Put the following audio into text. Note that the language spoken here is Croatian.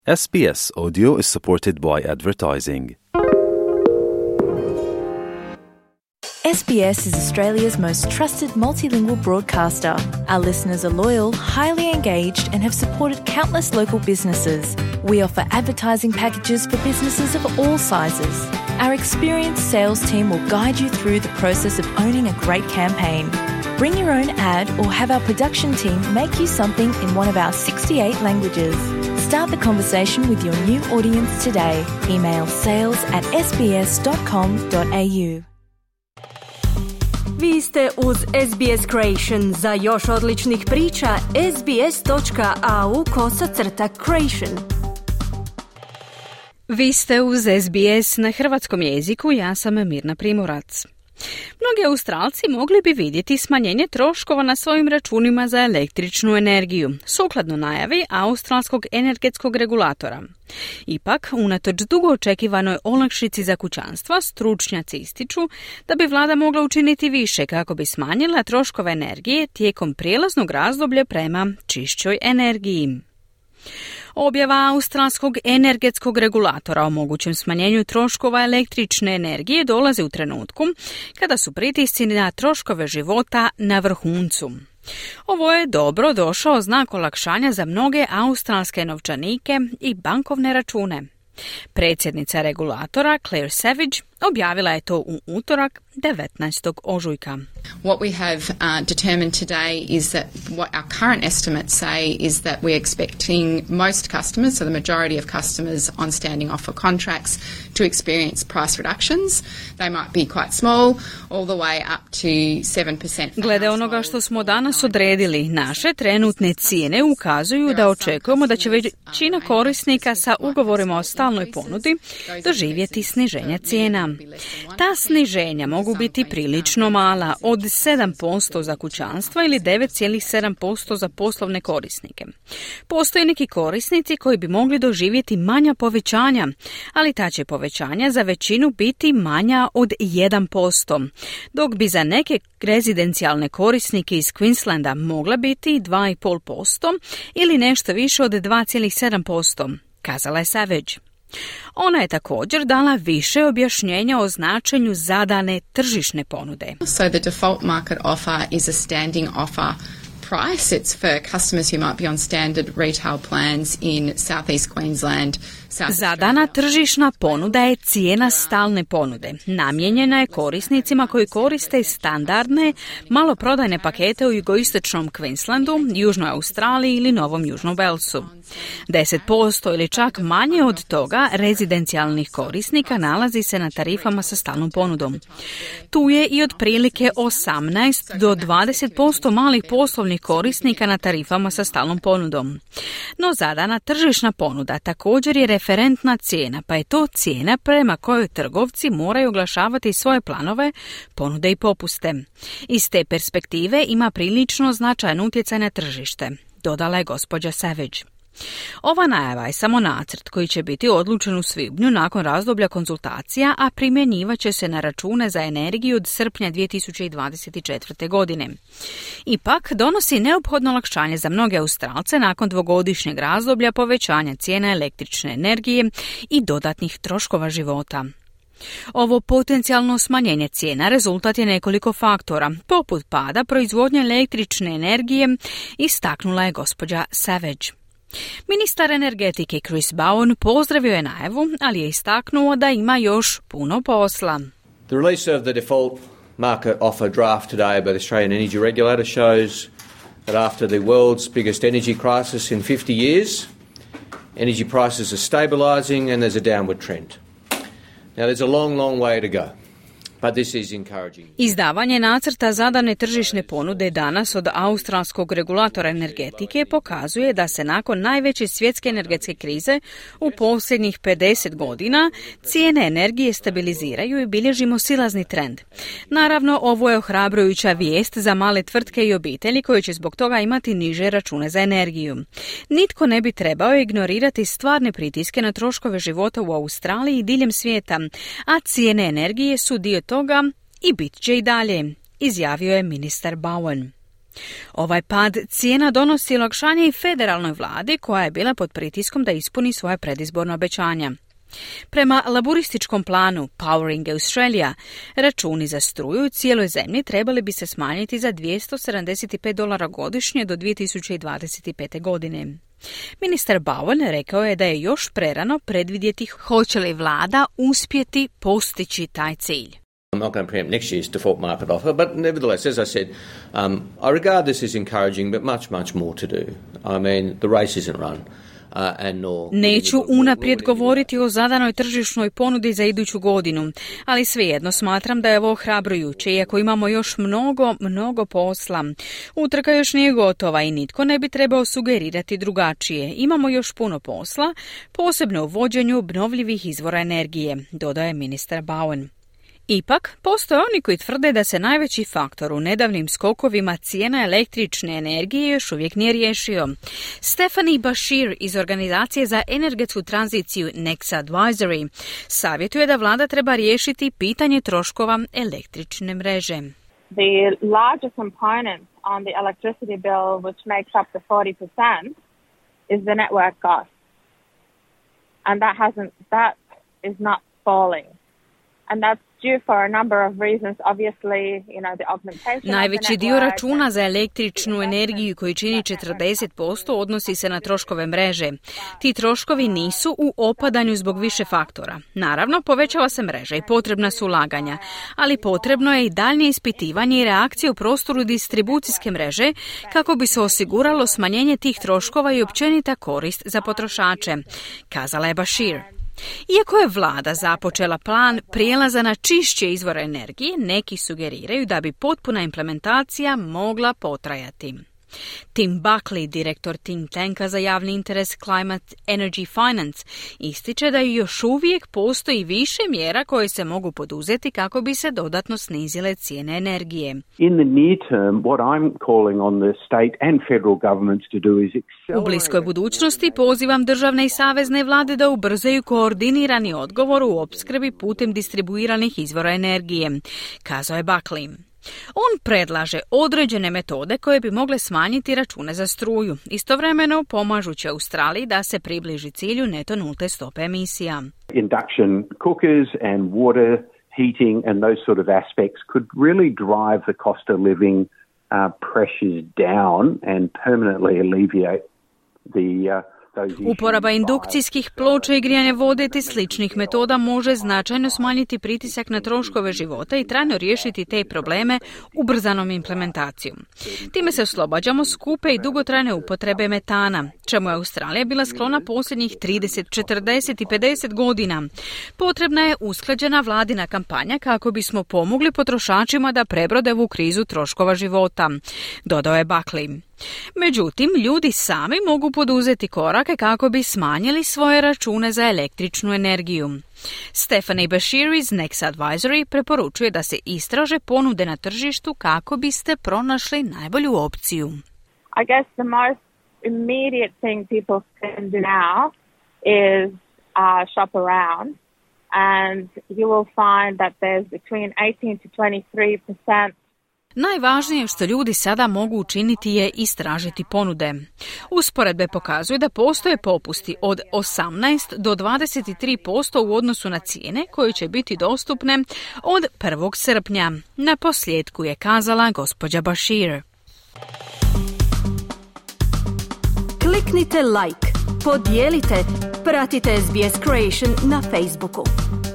SBS Audio is supported by advertising. SBS is Australia's most trusted multilingual broadcaster. Our listeners are loyal, highly engaged, and have supported countless local businesses. We offer advertising packages for businesses of all sizes. Our experienced sales team will guide you through the process of owning a great campaign. Bring your own ad or have our production team make you something in one of our 68 languages. Start the conversation with your new audience today. Email sales@sbs.com.au. Vi ste uz SBS Creation. Za još odličnih priča, sbs.au/creation. Vi ste uz SBS na hrvatskom jeziku, ja sam Mirna Primorac. Mnogi Australci mogli bi vidjeti smanjenje troškova na svojim računima za električnu energiju, sukladno najavi australskog energetskog regulatora. Ipak, unatoč dugo očekivanoj olakšici za kućanstva, stručnjaci ističu da bi vlada mogla učiniti više kako bi smanjila troškove energije tijekom prijelaznog razdoblja prema čišćoj energiji. Objava australskog energetskog regulatora o mogućem smanjenju troškova električne energije dolazi u trenutku kada su pritisci na troškove života na vrhuncu. Ovo je dobro došao znak olakšanja za mnoge australske novčanike i bankovne račune. Predsjednica regulatora Claire Savage objavila je to u utorak 19. ožujka. What we have determined today is that what our current estimates say is that we're expecting most customers, so the majority of customers on standing offer contracts, to experience price reductions. They might be quite small, all the way up to 7%. Glede onoga što smo danas odredili, naše trenutne cijene ukazuju da očekujemo da će većina korisnika sa ugovorima o stalnoj ponudi doživjeti sniženja cijena. Ta sniženja mogu biti prilično mala, od 7% za kućanstva ili 9,7% za poslovne korisnike. Postoje neki korisnici koji bi mogli doživjeti manja povećanja, ali ta će povećanja za većinu biti manja od 1%, dok bi za neke rezidencijalne korisnike iz Queenslanda mogla biti 2,5% ili nešto više od 2,7%, kazala je Savage. Ona je također dala više objašnjenja o značenju zadane tržišne ponude. So the default market offer is a standing offer price. It's for customers who might be on standard retail plans in Southeast Queensland. Zadana tržišna ponuda je cijena stalne ponude. Namijenjena je korisnicima koji koriste standardne maloprodajne pakete u jugoistočnom Queenslandu, Južnoj Australiji ili Novom Južnom Walesu. 10% ili čak manje od toga rezidencijalnih korisnika nalazi se na tarifama sa stalnom ponudom. Tu je i otprilike 18 do 20% malih poslovnih korisnika na tarifama sa stalnom ponudom. No zadana tržišna ponuda također je referentna cijena, pa je to cijena prema kojoj trgovci moraju oglašavati svoje planove, ponude i popuste. Iz te perspektive ima prilično značajan utjecaj na tržište, dodala je gospođa Savage. Ova najava je samo nacrt koji će biti odlučen u svibnju nakon razdoblja konzultacija, a primjenjivat će se na račune za energiju od srpnja 2024. godine. Ipak donosi neophodno olakšanje za mnoge Australce nakon dvogodišnjeg razdoblja povećanja cijena električne energije i dodatnih troškova života. Ovo potencijalno smanjenje cijena rezultat je nekoliko faktora, poput pada proizvodnje električne energije, istaknula je gospođa Savage. Ministar energetike Chris Bowen pozdravio je najavu, ali je istaknuo da ima još puno posla. The release of the default market offer draft today by the Australian Energy Regulator shows that after the world's biggest energy crisis in 50 years, energy prices are stabilising and there's a downward trend. Now there's a long, long way to go. Izdavanje nacrta zadane tržišne ponude danas od australskog regulatora energetike pokazuje da se nakon najveće svjetske energetske krize u posljednjih 50 godina cijene energije stabiliziraju i bilježimo silazni trend. Naravno, ovo je ohrabrujuća vijest za male tvrtke i obitelji koji će zbog toga imati niže račune za energiju. Nitko ne bi trebao ignorirati stvarne pritiske na troškove života u Australiji i diljem svijeta, a cijene energije su dio toga i bit će i dalje, izjavio je ministar Bowen. Ovaj pad cijena donosi olakšanje i federalnoj vladi koja je bila pod pritiskom da ispuni svoje predizborno obećanja. Prema laburističkom planu Powering Australia, računi za struju u cijeloj zemlji trebali bi se smanjiti za $275 godišnje do 2025. godine. Ministar Bowen rekao je da je još prerano predvidjeti hoće li vlada uspjeti postići taj cilj. I'm not going to preempt next year's default market offer, but nevertheless, as I said, I regard this as encouraging, but much more to do. I mean, the race isn't run. Neću unaprijed govoriti o zadanoj tržišnoj ponudi za iduću godinu, ali svejedno smatram da je ovo ohrabrujuće, iako imamo još mnogo posla. Utrka još nije gotova i nitko ne bi trebao sugerirati drugačije. Imamo još puno posla, posebno u vođenju obnovljivih izvora energije, dodaje ministar Bowen. Ipak, postoje oni koji tvrde da se najveći faktor u nedavnim skokovima cijena električne energije još uvijek nije riješio. Stephanie Bashir iz Organizacije za energetsku tranziciju Next Advisory savjetuje da vlada treba riješiti pitanje troškova električne mreže. The largest component on the electricity bill, which makes up the 40%, is the network cost. And that is not falling. And that's due for a number of reasons, obviously, the augmentation. Najveći dio računa za električnu energiju koji čini 40% odnosi se na troškove mreže. Ti troškovi nisu u opadanju zbog više faktora. Naravno, povećava se mreža i potrebna su ulaganja, ali potrebno je i daljnje ispitivanje i reakcije u prostoru distribucijske mreže kako bi se osiguralo smanjenje tih troškova i općenita korist za potrošače, kazala je Bashir. Iako je vlada započela plan prijelaza na čišće izvore energije, neki sugeriraju da bi potpuna implementacija mogla potrajati. Tim Buckley, direktor think tanka za javni interes Climate Energy Finance, ističe da još uvijek postoji više mjera koje se mogu poduzeti kako bi se dodatno snizile cijene energije. In the near term, what I'm calling on the state and federal governments to do is accelerate. U bliskoj budućnosti pozivam državne i savezne vlade da ubrzaju koordinirani odgovor u opskrbi putem distribuiranih izvora energije, kazao je Buckley. On predlaže određene metode koje bi mogle smanjiti račune za struju, istovremeno pomažući Australiji da se približi cilju neto nulte stope emisija. Induction cookers and water heating and those sort of aspects could really drive the cost of living pressures down and permanently alleviate the Uporaba indukcijskih ploča i grijanje vode te sličnih metoda može značajno smanjiti pritisak na troškove života i trajno riješiti te probleme ubrzanom implementacijom. Time se oslobađamo skupe i dugotrajne upotrebe metana, čemu je Australija bila sklona posljednjih 30, 40 i 50 godina. Potrebna je usklađena vladina kampanja kako bismo pomogli potrošačima da prebrode ovu krizu troškova života, dodao je Buckley. Međutim, ljudi sami mogu poduzeti korake kako bi smanjili svoje račune za električnu energiju. Stephanie Bashir iz Next Advisory preporučuje da se istraže ponude na tržištu kako biste pronašli najbolju opciju. I guess the most immediate thing people can do now is shop around, and you will find that there's between 18 to 23%. Najvažnije što ljudi sada mogu učiniti je istražiti ponude. Usporedbe pokazuju da postoje popusti od 18 do 23% u odnosu na cijene koje će biti dostupne od 1. srpnja. Na posljedku je kazala gospođa Bashir. Kliknite like, podijelite, pratite SBS Creation na Facebooku.